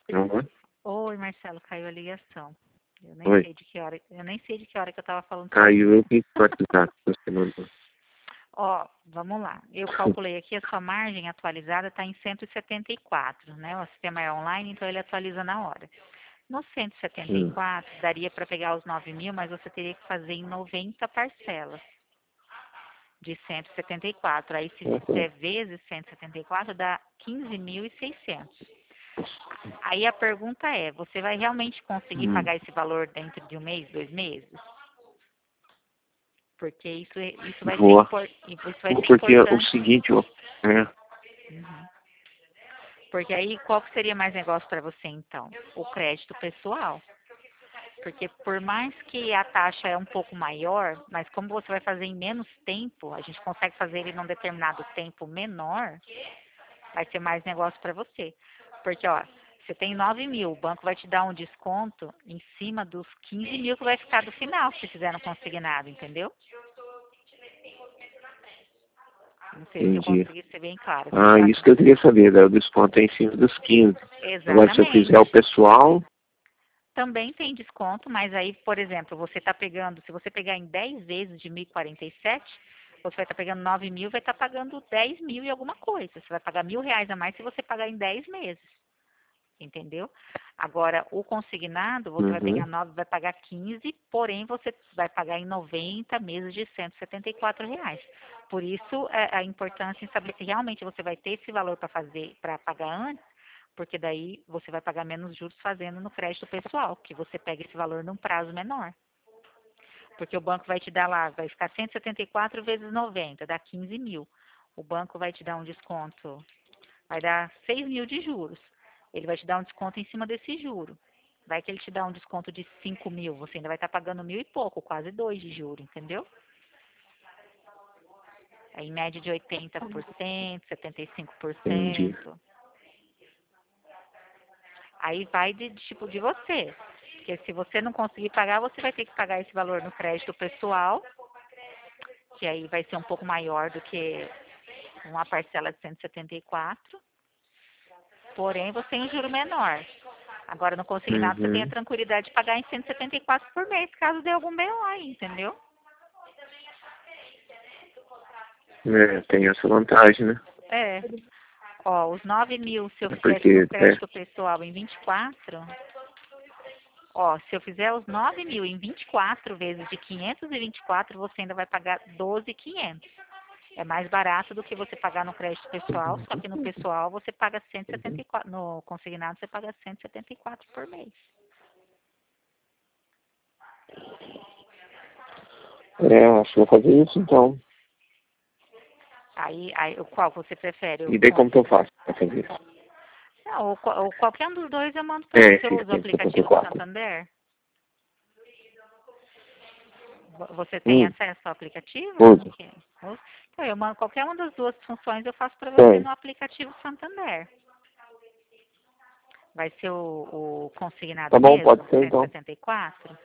Uhum. Oi, Marcelo, caiu a ligação. Eu nem Oi. sei de que hora, eu nem sei de que hora que eu estava falando com Caiu, você. eu vi o WhatsApp que você mandou. Ó, vamos lá. Eu calculei aqui, a sua margem atualizada está em 174, né? O sistema é online, então ele atualiza na hora. No Hum. 174, daria para pegar os 9.000, mas você teria que fazer em 90 parcelas de 174. Aí, se Uhum. fizer vezes 174, dá 15.600. Aí a pergunta é, você vai realmente conseguir Hum. pagar esse valor dentro de um mês, 2 meses? Porque isso vai ser, Vou. isso vai ser Porque o importante. seguinte, Uhum. Porque aí, qual que seria mais negócio para você, então? O crédito pessoal. Porque por mais que a taxa é um pouco maior, mas como você vai fazer em menos tempo, a gente consegue fazer ele num determinado tempo menor, vai ser mais negócio para você. Porque, ó, você tem 9.000, o banco vai te dar um desconto em cima dos 15.000 que vai ficar do final, se fizer no consignado, entendeu? Não sei se eu entendi. consegui ser bem clara. Você Ah, tá... isso que eu queria saber, o desconto é em cima dos 15. Agora, se eu fizer o Exatamente. pessoal, Também tem desconto, mas aí, por exemplo, você está pegando, se você pegar em 10 vezes de 1.047, você vai estar pegando 9.000, vai estar pagando 10.000 e alguma coisa. Você vai pagar R$ 1.000 a mais se você pagar em 10 meses. Entendeu? Agora, o consignado, você vai pegar uhum, 9, vai pagar 15, porém você vai pagar em 90 meses de R$ 174. Por isso, a importância em saber se realmente você vai ter esse valor para fazer, para pagar antes, porque daí você vai pagar menos juros fazendo no crédito pessoal, que você pega esse valor num prazo menor. Porque o banco vai te dar lá, vai ficar 174 vezes 90, dá 15.000. O banco vai te dar um desconto, vai dar 6.000 de juros. Ele vai te dar um desconto em cima desse juro. Vai que ele te dá um desconto de 5.000, você ainda vai estar pagando 1.000 e pouco, quase 2 de juro, entendeu? É em média de 80%, entendi. 75%. Aí vai de tipo de você. Porque se você não conseguir pagar, você vai ter que pagar esse valor no crédito pessoal, que aí vai ser um pouco maior do que uma parcela de 174. Porém, você tem um juro menor. Agora, no consignado, você tem a Uhum. tranquilidade de pagar em 174 por mês, caso dê algum BO aí, entendeu? É, tem essa vantagem, né? É. Ó, os 9.000, se eu É fizesse no porque, crédito pessoal em 24, ó, se eu fizer os 9.000 em 24 vezes de 524, você ainda vai pagar 12.500. É mais barato do que você pagar no crédito pessoal, só que no pessoal você paga 174, no consignado você paga 174 por mês. acho que vou fazer isso então. Aí, o qual você prefere? E daí como que eu faço pra fazer isso? Não, ou qualquer um dos dois eu mando para É, você. Você esses usa o aplicativo do 174. Santander? Você tem Hum, acesso ao aplicativo? Como uso. que é? Então, eu mando qualquer uma das duas funções, eu faço para você Tem. no aplicativo Santander. Vai ser o consignado Tá bom, mesmo, pode ser cento e então. setenta e quatro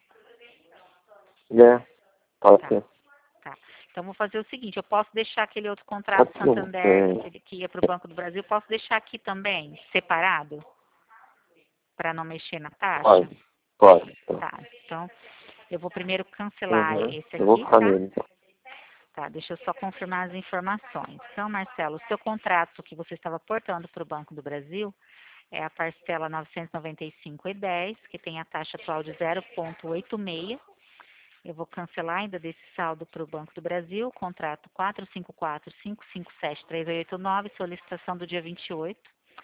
É, pode Tá, ser. tá. Então, vou fazer o seguinte, eu posso deixar aquele outro contrato Pode ser. Santander que ia para o Banco do Brasil, posso deixar aqui também, separado, para não mexer na taxa? Pode. Pode. Tá. Tá, então, eu vou primeiro cancelar Uhum. esse Eu vou aqui, ficar tá? nele então. Tá, deixa eu só confirmar as informações. Então, Marcelo, o seu contrato que você estava portando para o Banco do Brasil é a parcela 995,10, que tem a taxa atual de 0,86. Eu vou cancelar ainda desse saldo para o Banco do Brasil, contrato 454.557.389, solicitação do dia 28,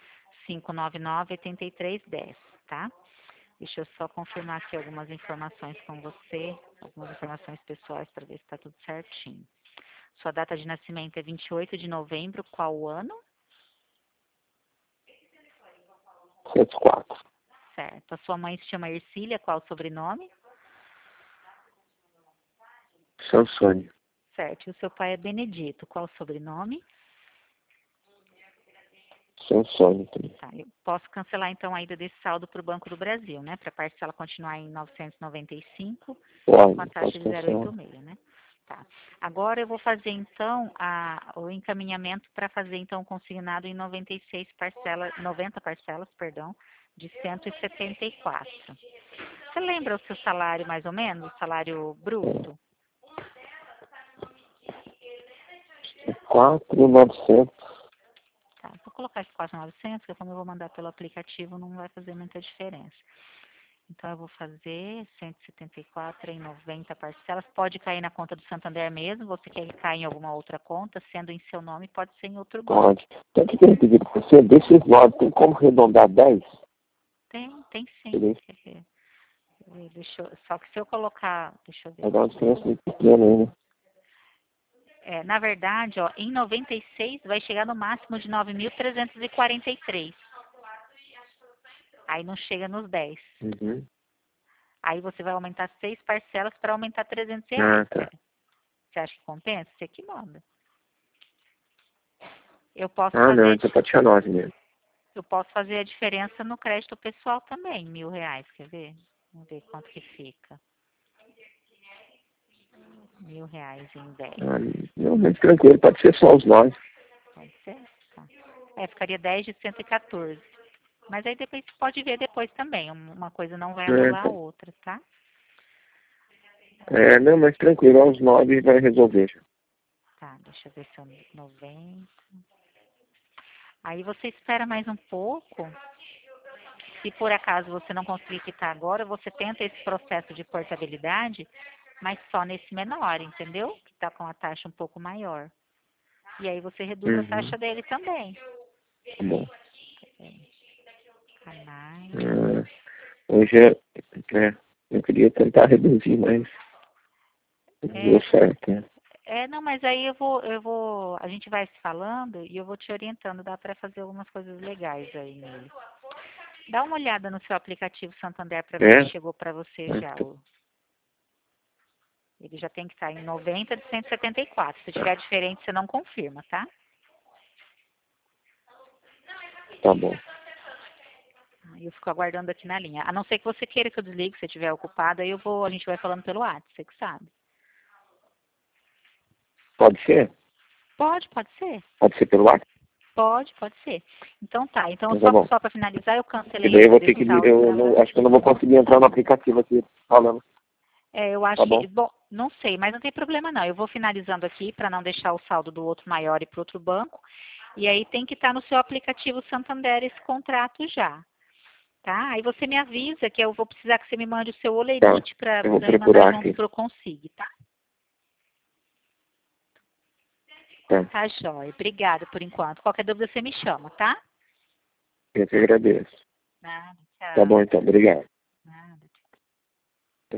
599,83,10, tá? Deixa eu só confirmar aqui algumas informações com você, algumas informações pessoais para ver se está tudo certinho. Sua data de nascimento é 28 de novembro, qual o ano? 104. Certo. A sua mãe se chama Ercília, qual o sobrenome? Sansone. Certo. E o seu pai é Benedito, qual o sobrenome? Sansone também. Tá. Eu posso cancelar então a ida desse saldo para o Banco do Brasil, né? Para a parcela continuar em 995, com a Pode taxa de cancelar. 0,86, né? Tá. Agora eu vou fazer então o encaminhamento para fazer então o consignado em 90 parcelas, perdão, de 174. Você lembra o seu salário mais ou menos, o salário bruto? 4.900. Tá, vou colocar esse 4.900, porque como eu vou mandar pelo aplicativo não vai fazer muita diferença. Então eu vou fazer 174 em 90 parcelas. Pode cair na conta do Santander mesmo, você quer que caia em alguma outra conta, sendo em seu nome, pode ser em outro banco. Pode. Então, o que eu pedi para você? Desses 9, tem como arredondar 10? Tem sim. Beleza. Só que se eu colocar, deixa eu ver. Vai dar uma diferença muito pequena aí, né? Na verdade, ó, em 96 vai chegar no máximo de 9.343. Aí não chega nos 10. Uhum. Aí você vai aumentar 6 parcelas para aumentar 300 Ah, reais. tá. Você acha que compensa? Você que manda. Eu posso Ah, não, fazer, então pode tirar 9 mesmo. eu posso fazer a diferença no crédito pessoal também, R$ 1.000, quer ver? Vamos ver quanto que fica. R$ 1.000 em 10. Ah, não, muito tranquilo, pode ser só os 9. Pode ser? Tá. Ficaria 10 de 114. Mas aí depois você pode ver depois também. Uma coisa não vai anular a outra, tá? Não, mas tranquilo, aos 9 vai resolver. Tá, deixa eu ver se eu 90. Aí você espera mais um pouco. Se por acaso você não conseguir quitar agora, você tenta esse processo de portabilidade, mas só nesse menor, entendeu? Que tá com a taxa um pouco maior. E aí você reduz a taxa dele também. Tá bom. Canais. Hoje eu queria tentar reduzir, mas não deu certo, né? Não, mas aí a gente vai se falando e eu vou te orientando, dá para fazer algumas coisas legais aí nele. Dá uma olhada no seu aplicativo Santander para ver se chegou para você já. Ele já tem que estar em 90 de 174. Se tiver diferente, você não confirma, tá? Tá bom. Eu fico aguardando aqui na linha. A não ser que você queira que eu desligue, se estiver ocupado, aí a gente vai falando pelo WhatsApp, você que sabe. Pode ser? Pode ser. Pode ser pelo WhatsApp? Pode ser. Então tá. Então Tá só para finalizar, eu cancelei e daí eu vou ter esse que. saldo. Acho que eu não vou conseguir entrar no aplicativo aqui falando. Eu acho Tá bom. que, bom, não sei, mas não tem problema não. Eu vou finalizando aqui para não deixar o saldo do outro maior e para outro banco. E aí tem que estar no seu aplicativo Santander esse contrato já. Tá? Aí você me avisa que eu vou precisar que você me mande o seu olerite para Eu vou você me mandar procurar junto aqui. pro Consig, tá? Tá, jóia. Obrigada por enquanto. Qualquer dúvida você me chama, tá? Eu que agradeço. Nada, Tá bom tchau. então, obrigado.